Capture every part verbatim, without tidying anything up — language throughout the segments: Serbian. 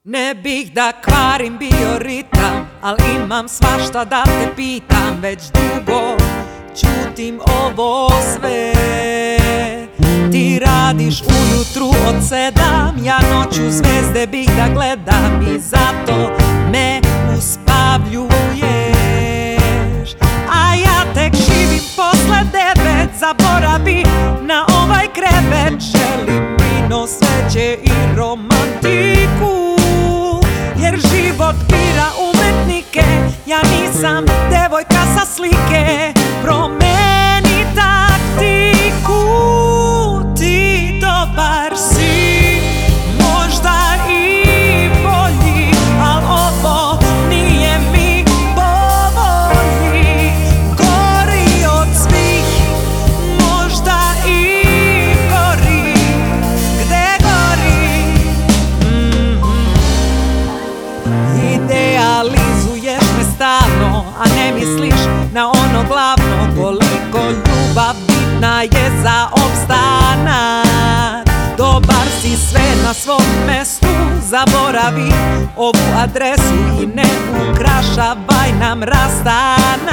Ne bih da kvarim bioritam, al imam svašta da te pitam. Već dugo ćutim ovo sve. Ti radiš ujutru od sedam, ja noću zvezde bih da gledam. I zato me uspavljuješ, a ja tek živim posle devet. Zaboravi na ovaj krevet, želim vino, sveće i romantiku, jer život bira umetnike. Ja nisam devojka sa slike, promeni taktiku. Ti dobar si, možda i bolji, al ovo nije mi po volji. Gori od svih, možda i gori, gde gori. mm-hmm. Idealizuješ me stalno, a ne misliš na ono glavno. Koliko ljubav bitna je za opstanak. Dobar si, sve na svom mestu, zaboravi ovu adresu i ne ukrašavaj nam rastanak.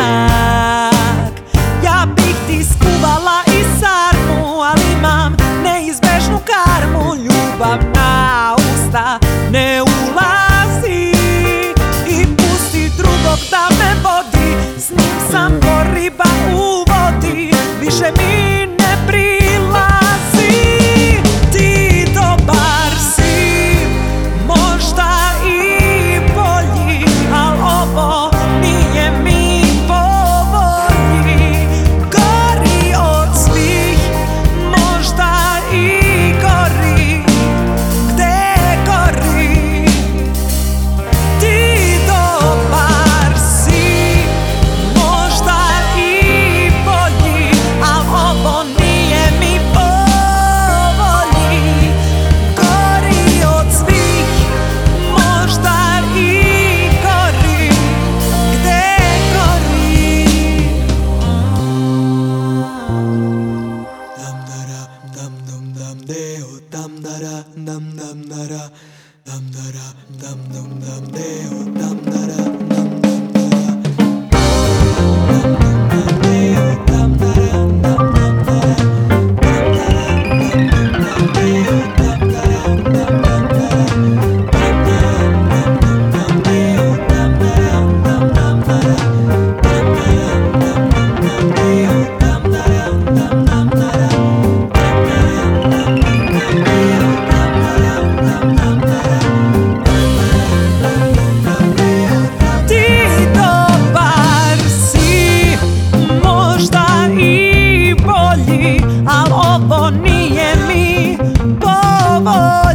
Ja bih ti skuvala i sarmu, ali imam neizbežnu karmu. Ljubav na usta ne ulazi i pusti drugog da me vodi. S njim sam ko riba u vodi, više mi ne prilazi. Ti dobar si, možda i bolji, al ovo nije mi po volji. Gori od svih, možda i gori, gde gori. Ti dobar si, možda i bolji, al ovo nije mi po volji. Gori od svih, možda i gori, gde gori. Dam dara dam dum dam deo dam dara dam dam dara dam dara dam dum dam deo dam dara dam dam dara dam dum dam deo dam dara dam dam dara dam dara dam dum dam deo dam dara dam dam dara dam dara dam dum dam deo dam dara dam dam dara dam dara dam dum dam deo dam dara dam dam dara. Ti dobar si, možda i bolji, al ovo nije mi po volji.